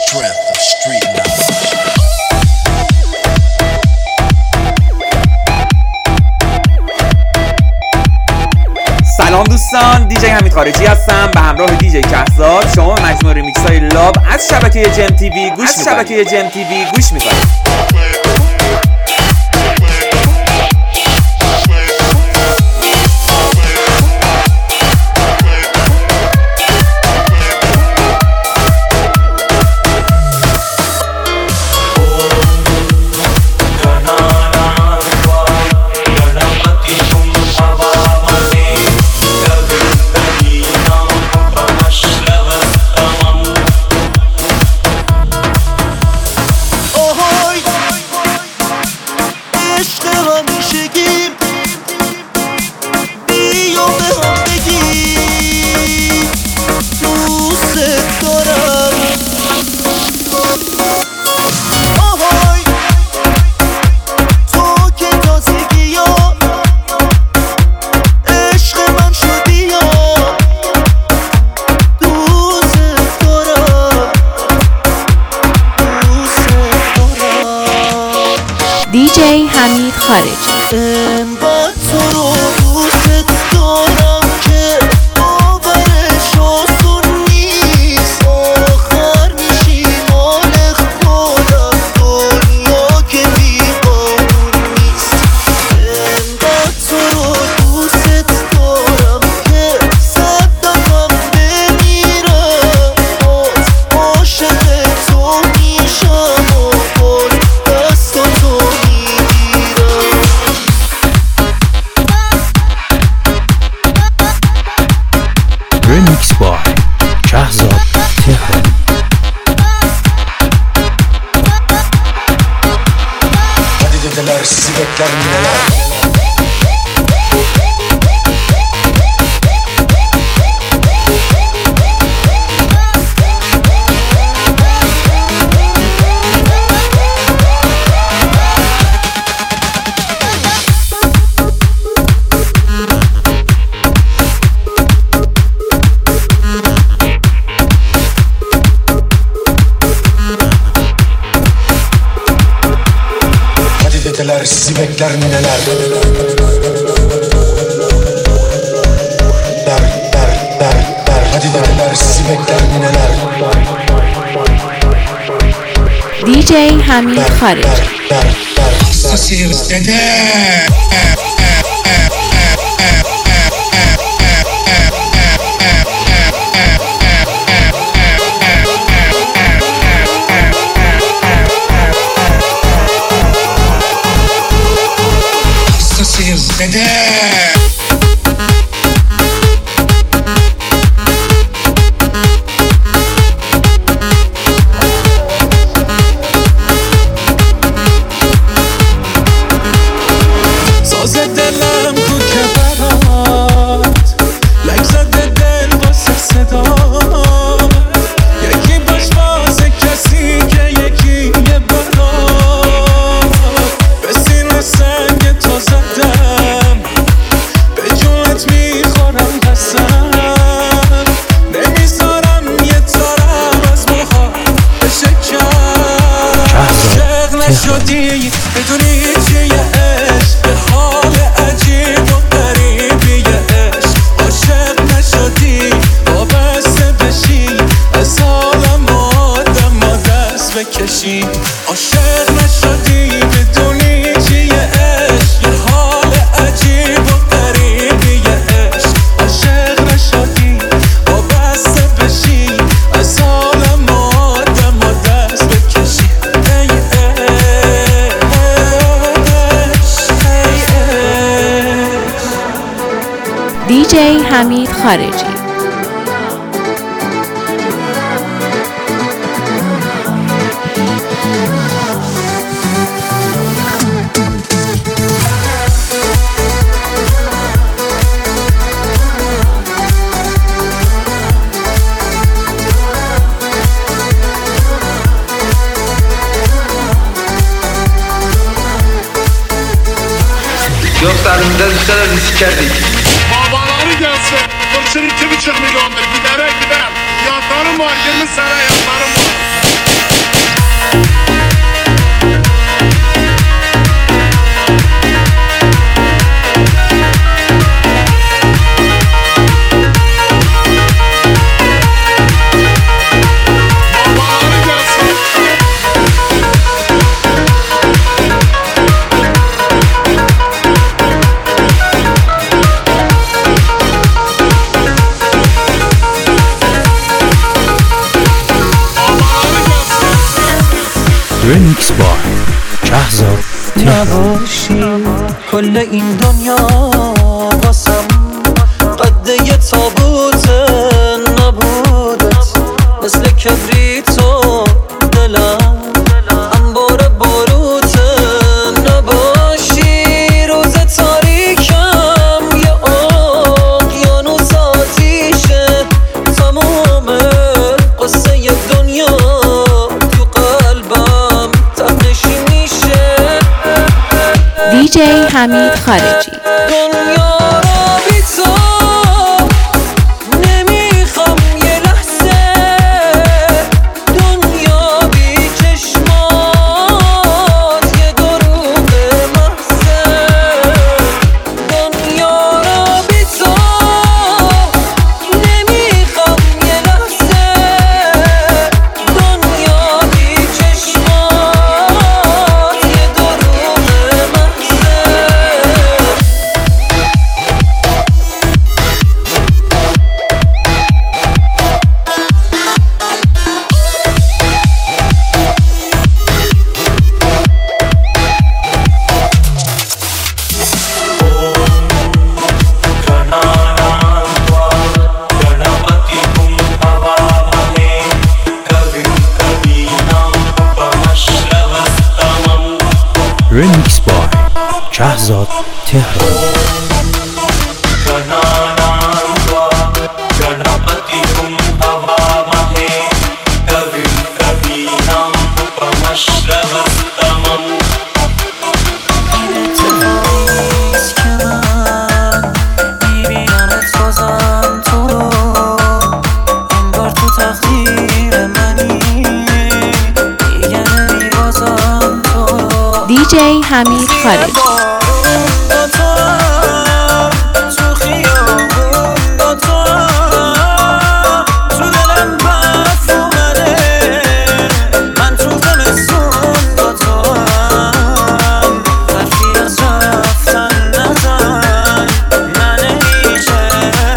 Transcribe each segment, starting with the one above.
سلام دوستان، دیجی حمید خارجی هستم به همراه دیجی کهزاد. شما به مجموعه ریمیکس های لاب از شبکه جم تیوی گوش میکنید. دیجی حمید خارجی. انقدر تو رو دوست دارم که باورش آسون نیست. آخر میشی مال خودم، دنیا که بی قانون نیست. انقدر تو رو دوست دارم که 100 دفعه بمیرم باز عاشق تو میشم و باز دست تو Remix by Kehzad Tehrani. Hadi dediler sizi bekler neler. Dediler sizi bekler neler. Der. Hadi dediler sizi bekler neler. دیجی حمید خارجی. Hassasıyız dede. Dede. ساز دلم کو که برات لک زده دل واسه صدا. یکی باش واسه کسی که یکی یه برات. به سینه سنگ تو زدم، به جونت میخورم قسم. نمیذارم یه تارم از موها بشکم. عاشق نشدی بدونی چیه عشق، به حال عجیب و غریبی عشق. عاشق نشدی وابسته بشی، از حالم آدم دست بکشی. عاشق نشدی بدونی چیه عشق، یه حال عجیب و غریبی عشق. عاشق نشدی وابسته بشی، از حالم آدم دست بکشی. دیجی حمید خارجی. Yoksa elimizden düşselerdi sikerdik. Babaları gelsin. Fırçın 2,5 milyondur. Gider. Yatarım var. 20 sene yatarım var. رمیکس بای شهزاد تهران. نباشی کل این دنیا واسم قد یه تابوت نبودت، مثل کبریتو دلم انبار باروت. نباشی روز تاریکم یه اقیانوس آتیشه، تمام قصه دنیا تو قلبم تنشی میشه. DJ حمید خارجی. دنیا رو بی تو نمیخوام یه لحظه، دنیا بی چشمات یه دروغ محضه. دنیا رو بی تو نمیخوام یه لحظه، دنیا بی چشمات یه دروغ محضه. رمیکس بای شهزاد تهران. اتفاقیست که من میبینمت بازم تو رو، انگار تو تقدیر منی، دیگه نمی بازم تو رو. DJ حمید خارجی. با تو هم، تو خیابون با تو هم، تو دلم برف اومده، من تو زمستون با تو هم. حرفی از رفتن نزن، من هیچه،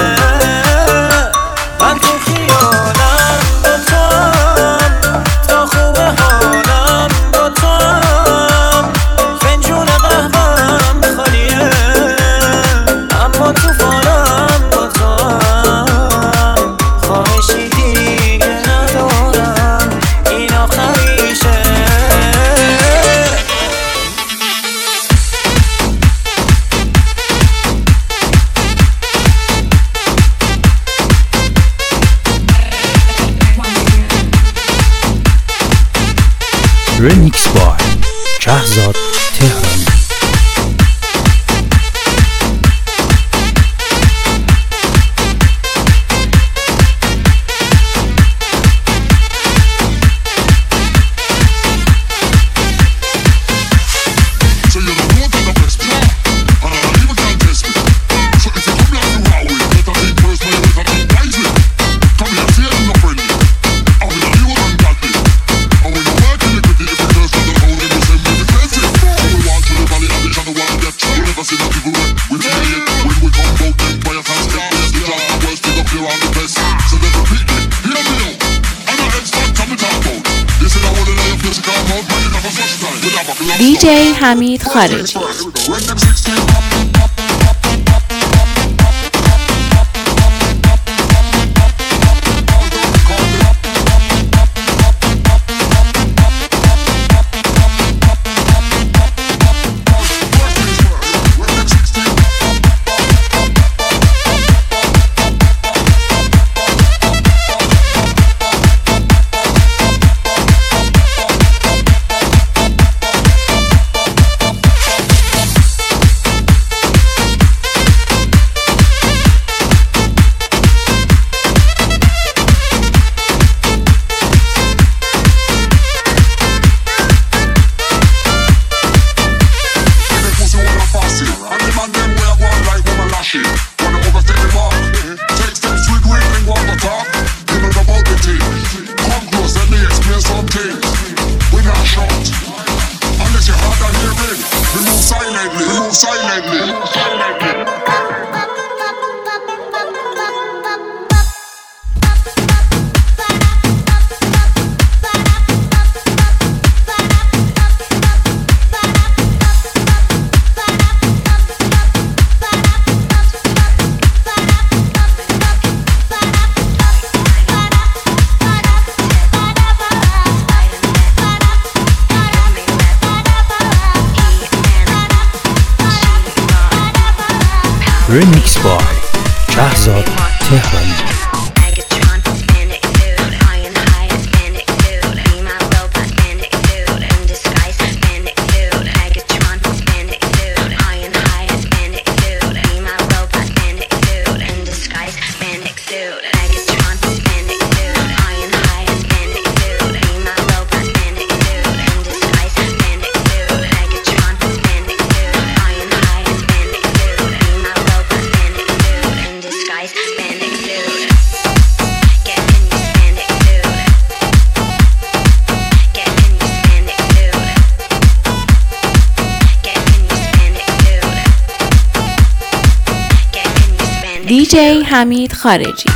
من تو خیالم با تو هم، تا خوب حالم با تو هم. فنجون قهوه‌ام خالیه، اما تو فالم با تو هم. خواهشی دیگه ندارم، این آخریشه. رمیکس بای شهزاد تهران. So you don't want the best, and I don't even can't test me. So if you come here and wow it, better think first, man, better think wisely. Come here, say I'm not friendly. And we know you ungodly. And we know work iniquity if we curse on the road and we say we're defensive. So we walk through the valley and the shadow of death. We never see the people we feel it. When we come out, then by a fast step, we the job, the worst, pick up here on the best. So then repeat me, hear me now. And I expect come and talk about. This is the whole of your physical mouth, man, you never first time. We never belong. DJ حمید خارجی. رمیکس بای شهرزاد تهرانی. دیجی حمید خارجی.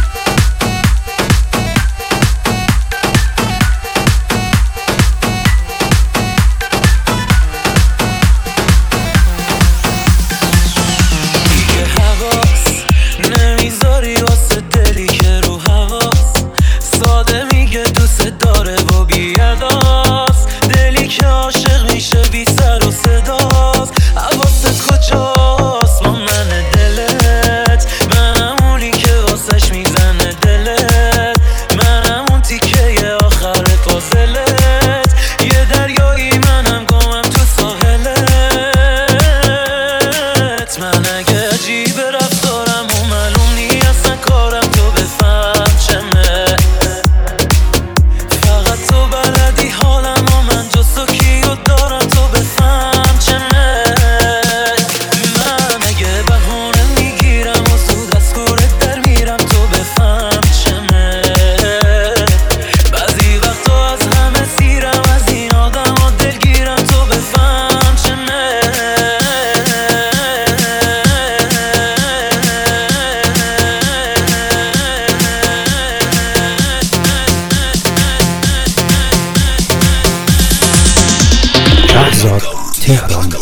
شهرزاد تهرانی.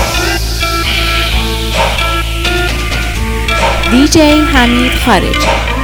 دیجی حمید خارجی.